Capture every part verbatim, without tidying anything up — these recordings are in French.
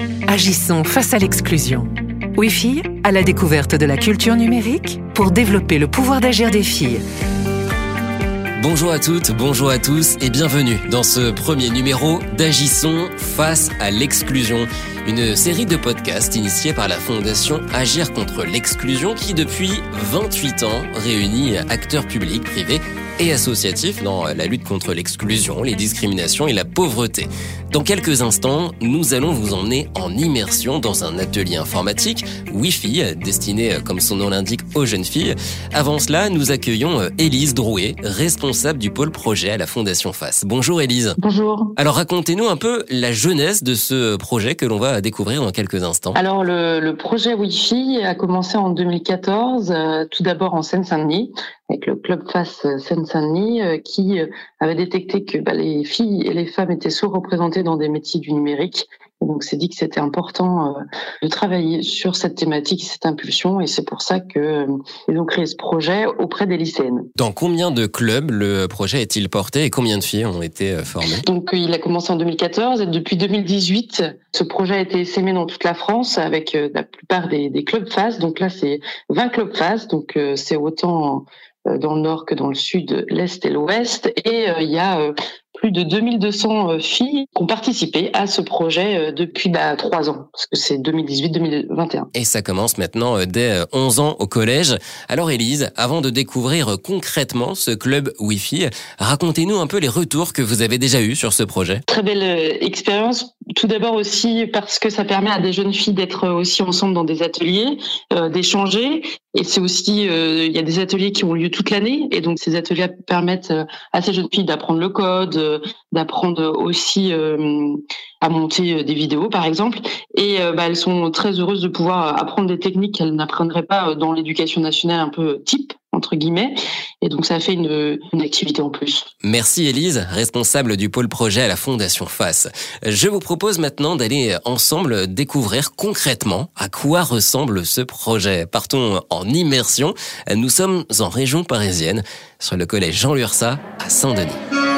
Agissons face à l'exclusion. Wi-Fi, à la découverte de la culture numérique pour développer le pouvoir d'agir des filles. Bonjour à toutes, bonjour à tous et bienvenue dans ce premier numéro d'Agissons face à l'exclusion. Une série de podcasts initiée par la Fondation Agir contre l'exclusion qui depuis vingt-huit ans réunit acteurs publics, privés et associatifs dans la lutte contre l'exclusion, les discriminations et la pauvreté. Dans quelques instants, nous allons vous emmener en immersion dans un atelier informatique Wi-Fi destiné, comme son nom l'indique, aux jeunes filles. Avant cela, nous accueillons Élise Drouet, responsable du pôle projet à la Fondation F A S. Bonjour Élise. Bonjour. Alors racontez-nous un peu la genèse de ce projet que l'on va découvrir dans quelques instants. Alors le, le projet Wi-Fi a commencé en deux mille quatorze, euh, tout d'abord en Seine-Saint-Denis, avec le club F A S Seine-Saint-Denis euh, qui euh, avait détecté que bah, les filles et les femmes étaient sous-représentées dans des métiers du numérique. Et donc c'est dit que c'était important euh, de travailler sur cette thématique, cette impulsion, et c'est pour ça que euh, ils ont créé ce projet auprès des lycéennes. Dans combien de clubs le projet est-il porté et combien de filles ont été formées ? Donc il a commencé en deux mille quatorze et depuis deux mille dix-huit, ce projet a été essaimé dans toute la France avec euh, la plupart des, des clubs F A S. Donc là c'est vingt clubs F A S, donc euh, c'est autant dans le nord que dans le sud, l'est et l'ouest. Et euh, il y a euh, plus de deux mille deux cents euh, filles qui ont participé à ce projet euh, depuis bah, trois ans, parce que c'est deux mille dix-huit deux mille vingt et un. Et ça commence maintenant euh, dès onze ans au collège. Alors Élise, avant de découvrir concrètement ce club Wi-Fi, racontez-nous un peu les retours que vous avez déjà eus sur ce projet. Très belle euh, expérience. Tout d'abord aussi parce que ça permet à des jeunes filles d'être aussi ensemble dans des ateliers, euh, d'échanger. Et c'est aussi, euh, il y a des ateliers qui ont lieu toute l'année. Et donc, ces ateliers permettent à ces jeunes filles d'apprendre le code, euh, d'apprendre aussi euh, à monter des vidéos, par exemple. Et euh, bah, elles sont très heureuses de pouvoir apprendre des techniques qu'elles n'apprendraient pas dans l'éducation nationale un peu type, entre guillemets. Et donc, ça fait une, une activité en plus. Merci Élise, responsable du pôle projet à la Fondation F A S. Je vous propose maintenant d'aller ensemble découvrir concrètement à quoi ressemble ce projet. Partons en immersion. Nous sommes en région parisienne, sur le collège Jean Lurçat à Saint-Denis.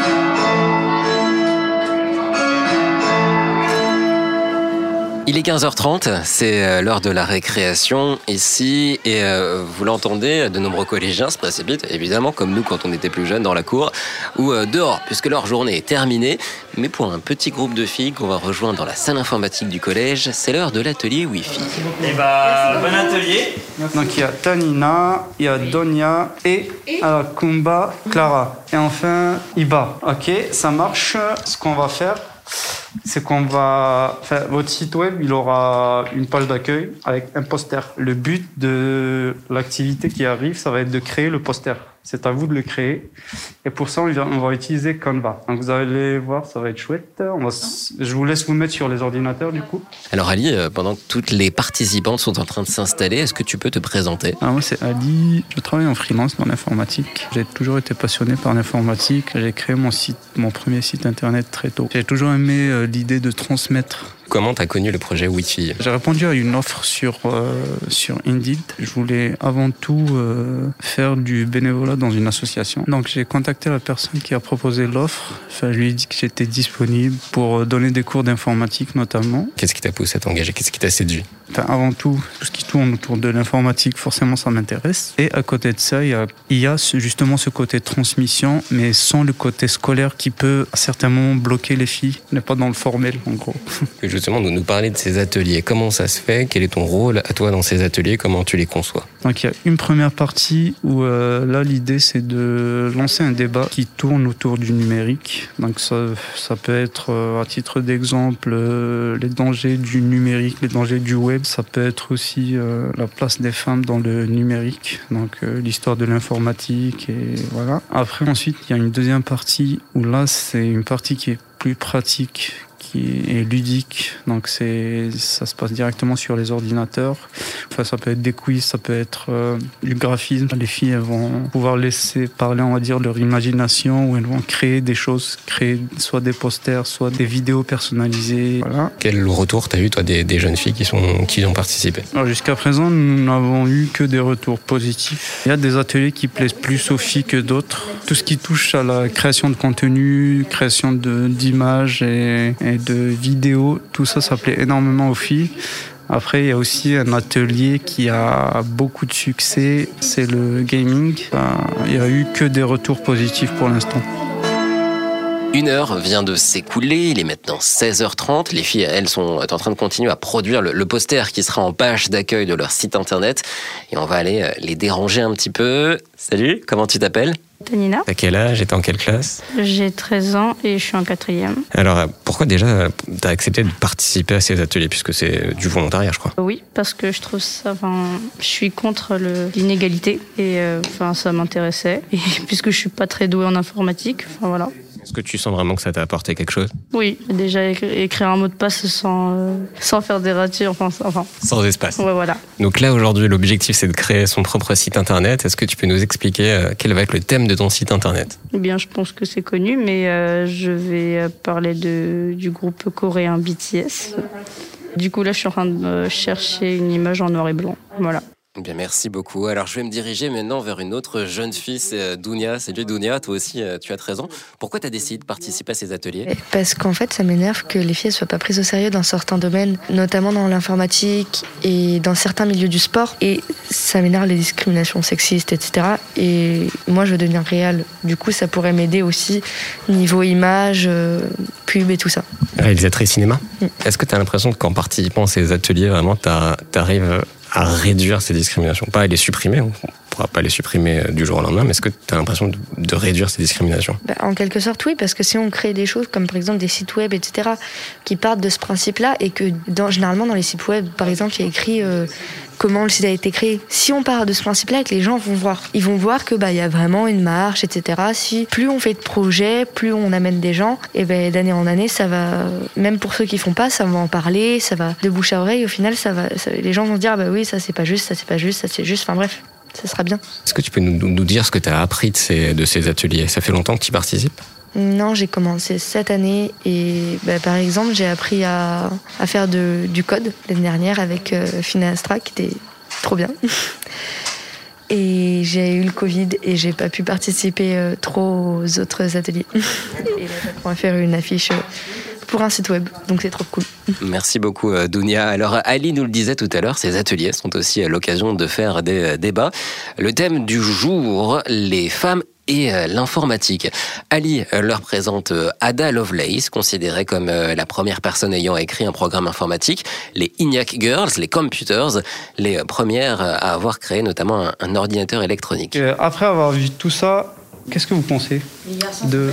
Il est quinze heures trente, c'est l'heure de la récréation ici et euh, vous l'entendez, de nombreux collégiens se précipitent, évidemment comme nous quand on était plus jeunes, dans la cour ou euh, dehors puisque leur journée est terminée. Mais pour un petit groupe de filles qu'on va rejoindre dans la salle informatique du collège, c'est l'heure de l'atelier Wi-Fi. Et bah, bon atelier. Donc il y a Tanina, il y a Donia et alors, Kumba, Clara. Et enfin Iba. Ok, ça marche. Ce qu'on va faire, c'est qu'on va... Enfin, votre site web, il aura une page d'accueil avec un poster. Le but de l'activité qui arrive, ça va être de créer le poster. C'est à vous de le créer. Et pour ça, on va, on va utiliser Canva. Donc vous allez voir, ça va être chouette. On va, je vous laisse vous mettre sur les ordinateurs, du coup. Alors Ali, pendant que toutes les participantes sont en train de s'installer, est-ce que tu peux te présenter ? Ah, moi, c'est Ali. Je travaille en freelance dans l'informatique. J'ai toujours été passionné par l'informatique. J'ai créé mon site, mon premier site internet très tôt. J'ai toujours aimé euh, l'idée de transmettre. Comment tu as connu le projet Wi-Fi ? J'ai répondu à une offre sur, euh, sur Indeed. Je voulais avant tout euh, faire du bénévolat dans une association. Donc j'ai contacté la personne qui a proposé l'offre. Enfin, je lui ai dit que j'étais disponible pour donner des cours d'informatique notamment. Qu'est-ce qui t'a poussé à t'engager ? Qu'est-ce qui t'a séduit ? Enfin, avant tout, tout ce qui tourne autour de l'informatique, forcément ça m'intéresse. Et à côté de ça, il y a, il y a justement ce côté transmission, mais sans le côté scolaire qui peut à certains moments bloquer les filles. On n'est pas dans le formel en gros. Justement, de nous parler de ces ateliers. Comment ça se fait ? Quel est ton rôle à toi dans ces ateliers ? Comment tu les conçois ? Donc il y a une première partie où euh, là l'idée c'est de lancer un débat qui tourne autour du numérique. Donc ça, ça peut être euh, à titre d'exemple euh, les dangers du numérique, les dangers du web. Ça peut être aussi euh, la place des femmes dans le numérique. Donc euh, l'histoire de l'informatique et voilà. Après ensuite il y a une deuxième partie où là c'est une partie qui est plus pratique, qui est ludique, donc c'est, ça se passe directement sur les ordinateurs. Enfin, ça peut être des quiz, ça peut être euh, du graphisme. Les filles elles vont pouvoir laisser parler, on va dire, leur imagination, ou elles vont créer des choses, créer soit des posters, soit des vidéos personnalisées. Voilà. Quel retour t'as eu, toi, des, des jeunes filles qui, sont, qui ont participé ? Alors, jusqu'à présent, nous n'avons eu que des retours positifs. Il y a des ateliers qui plaisent plus aux filles que d'autres. Tout ce qui touche à la création de contenu, création de, d'images et, et de vidéos. Tout ça, ça plaît énormément aux filles. Après, il y a aussi un atelier qui a beaucoup de succès, c'est le gaming. Il n'y a eu que des retours positifs pour l'instant. Une heure vient de s'écouler, il est maintenant seize heures trente. Les filles, elles, sont en train de continuer à produire le, le poster qui sera en page d'accueil de leur site internet. Et on va aller les déranger un petit peu. Salut, comment tu t'appelles ? Tanina. T'as quel âge et t'es en quelle classe ? J'ai treize ans et je suis en quatrième. Alors, pourquoi déjà t'as accepté de participer à ces ateliers, puisque c'est du volontariat, je crois ? Oui, parce que je trouve ça, enfin, je suis contre le, l'inégalité et euh, enfin, ça m'intéressait. Et puisque je suis pas très douée en informatique, enfin voilà. Est-ce que tu sens vraiment que ça t'a apporté quelque chose ? Oui, déjà écrire un mot de passe sans, euh, sans faire des ratures, enfin, enfin. Sans espace. Ouais, voilà. Donc là, aujourd'hui, l'objectif, c'est de créer son propre site internet. Est-ce que tu peux nous expliquer euh, quel va être le thème de ton site internet ? Eh bien, je pense que c'est connu, mais euh, je vais parler de, du groupe coréen B T S. Du coup, là, je suis en train de chercher une image en noir et blanc. Voilà. Bien, merci beaucoup. Alors, je vais me diriger maintenant vers une autre jeune fille, c'est Dounia. Salut Dounia, toi aussi, tu as treize ans. Pourquoi tu as décidé de participer à ces ateliers ? Parce qu'en fait, ça m'énerve que les filles ne soient pas prises au sérieux dans certains domaines, notamment dans l'informatique et dans certains milieux du sport. Et ça m'énerve les discriminations sexistes, et cetera. Et moi, je veux devenir réelle. Du coup, ça pourrait m'aider aussi niveau image, euh, pub et tout ça. Réalisatrice cinéma ? Mm. Est-ce que tu as l'impression qu'en participant à ces ateliers, vraiment, tu arrives à réduire ces discriminations ? Pas à les supprimer, on ne pourra pas les supprimer du jour au lendemain, mais est-ce que tu as l'impression de, de réduire ces discriminations ? Bah, en quelque sorte, oui, parce que si on crée des choses comme par exemple des sites web, et cetera, qui partent de ce principe-là, et que dans, généralement dans les sites web, par exemple, il y a écrit euh, comment le site a été créé. Si on part de ce principe-là, que les gens vont voir, ils vont voir que bah il y a vraiment une marche, et cetera. Si plus on fait de projets, plus on amène des gens, et ben d'année en année, ça va. Même pour ceux qui font pas, ça va en parler, ça va de bouche à oreille. Au final, ça va. Ça, les gens vont dire ah bah oui, ça c'est pas juste, ça c'est pas juste, ça c'est juste. Enfin bref, ça sera bien. Est-ce que tu peux nous, nous dire ce que tu as appris de ces, de ces ateliers ? Ça fait longtemps que tu y participes ? Non, j'ai commencé cette année et bah, par exemple, j'ai appris à, à faire de, du code l'année dernière avec euh, Finastra qui était trop bien. Et j'ai eu le Covid et j'ai pas pu participer euh, trop aux autres ateliers. Et là, j'apprends à faire une affiche euh, pour un site web, donc c'est trop cool. Merci beaucoup Dounia. Alors Ali nous le disait tout à l'heure, ces ateliers sont aussi l'occasion de faire des débats. Le thème du jour, les femmes et l'informatique. Ali leur présente Ada Lovelace, considérée comme la première personne ayant écrit un programme informatique, les ENIAC Girls, les Computers, les premières à avoir créé notamment un, un ordinateur électronique. Et après avoir vu tout ça, qu'est-ce que vous pensez de...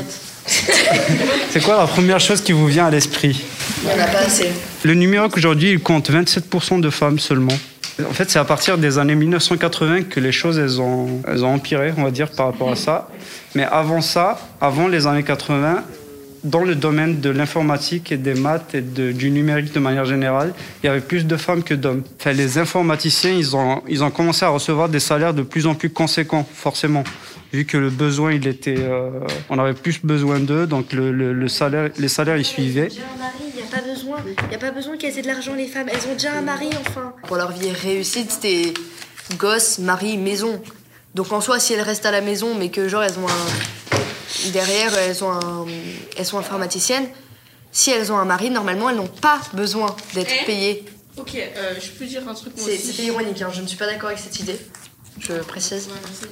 C'est quoi la première chose qui vous vient à l'esprit ? Il n'y en a pas assez. Le numérique aujourd'hui, il compte vingt-sept pour cent de femmes seulement. En fait, c'est à partir des années mille neuf cent quatre-vingts que les choses elles ont, elles ont empiré, on va dire, par rapport à ça. Mais avant ça, avant les années quatre-vingts, dans le domaine de l'informatique et des maths et de, du numérique de manière générale, il y avait plus de femmes que d'hommes. Enfin, les informaticiens, ils ont, ils ont commencé à recevoir des salaires de plus en plus conséquents, forcément. Vu que le besoin, il était, euh, on avait plus besoin d'eux, donc le, le, le salaire, les salaires, ils suivaient. Déjà un mari, il n'y a pas besoin, il n'y a pas besoin qu'elles aient de l'argent, les femmes. Elles ont déjà un mari, enfin. Pour leur vie réussite, c'était gosse, mari, maison. Donc en soi, si elles restent à la maison, mais que genre elles ont un... derrière, elles, ont un... elles sont informaticiennes, si elles ont un mari, normalement, elles n'ont pas besoin d'être eh payées. Ok, euh, je peux dire un truc moi c'est, aussi. C'était ironique, hein. Je ne suis pas d'accord avec cette idée. Je précise.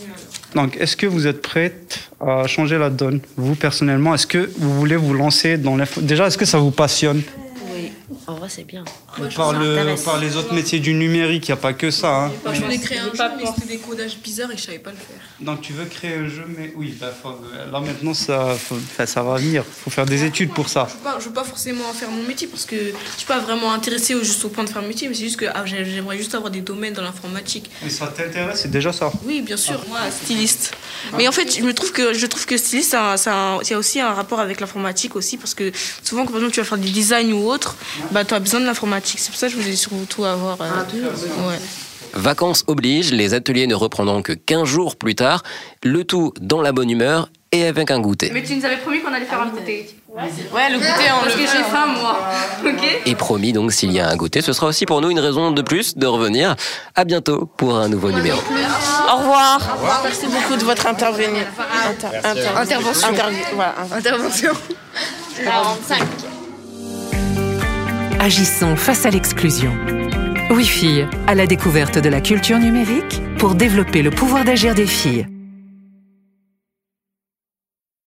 Donc, est-ce que vous êtes prête à changer la donne, vous personnellement ? Est-ce que vous voulez vous lancer dans l'info ? Déjà, est-ce que ça vous passionne ? Oui, en vrai, c'est bien. Moi, par, le, par les autres métiers du numérique, il n'y a pas que ça. Hein. Moi, je voulais créer un jeu, mais c'était des codages bizarres et je savais pas le faire. Donc, tu veux créer un jeu, mais oui, bah, faut, là maintenant, ça, faut, ça va venir. Il faut faire des études pour ça. Je veux pas, je veux pas forcément en faire mon métier parce que je suis pas vraiment intéressée au, juste au point de faire mon métier, mais c'est juste que ah, j'aimerais juste avoir des domaines dans l'informatique. Mais ça t'intéresse, c'est déjà ça. Oui, bien sûr. Ah. Moi, styliste. Ah. Mais en fait, je me trouve que je trouve que styliste, ça, ça, il y a aussi un rapport avec l'informatique aussi parce que souvent, quand par exemple, tu vas faire du design ou autre, bah, tu as besoin de l'informatique. C'est pour ça que je voulais surtout avoir. Euh, ah, ouais. Vacances oblige, les ateliers ne reprendront que quinze jours plus tard, le tout dans la bonne humeur et avec un goûter. Mais tu nous avais promis qu'on allait faire un goûter. Ouais, le goûter, on Parce le... que j'ai faim, moi. Ok. Et promis, donc, s'il y a un goûter, ce sera aussi pour nous une raison de plus de revenir. À bientôt pour un nouveau numéro. Au revoir. Au revoir. Merci beaucoup de votre intervention. Inter... Inter... Intervention. Inter... Voilà. Intervention. quarante-cinq. Agissons face à l'exclusion. Oui Filles, à la découverte de la culture numérique pour développer le pouvoir d'agir des filles.